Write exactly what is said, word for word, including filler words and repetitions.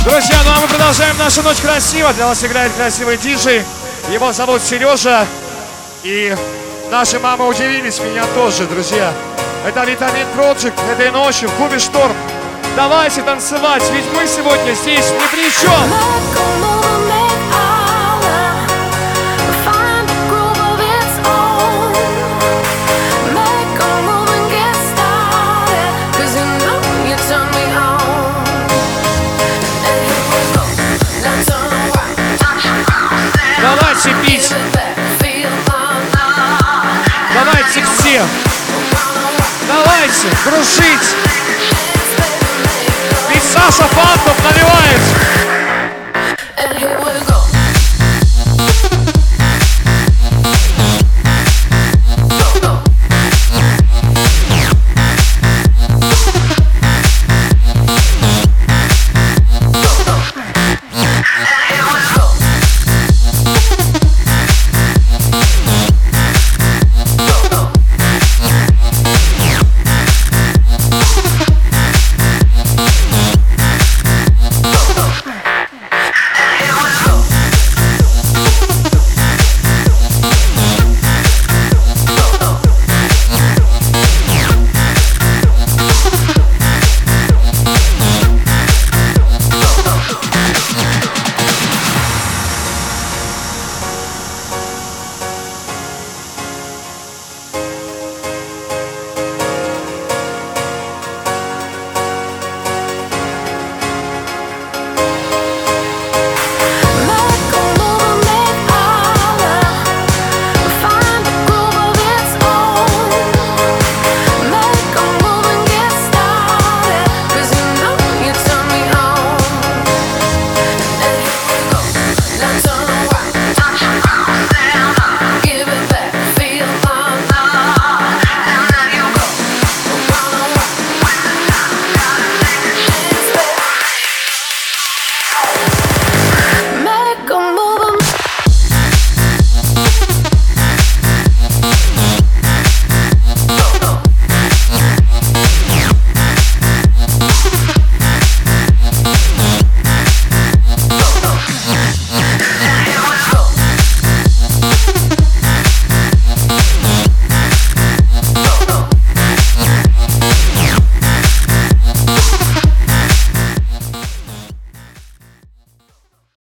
Друзья, ну а мы продолжаем нашу ночь красиво. Для вас играет красивый диджей. Его зовут Сережа. И наши мамы удивились, меня тоже, друзья. Это Vitamin Project этой ночью в клубе Шторм. Давайте танцевать, ведь мы сегодня здесь ни при чем. Давайте пить. Давайте все. Давайте дружить. Ведь Саша Фантов наливает.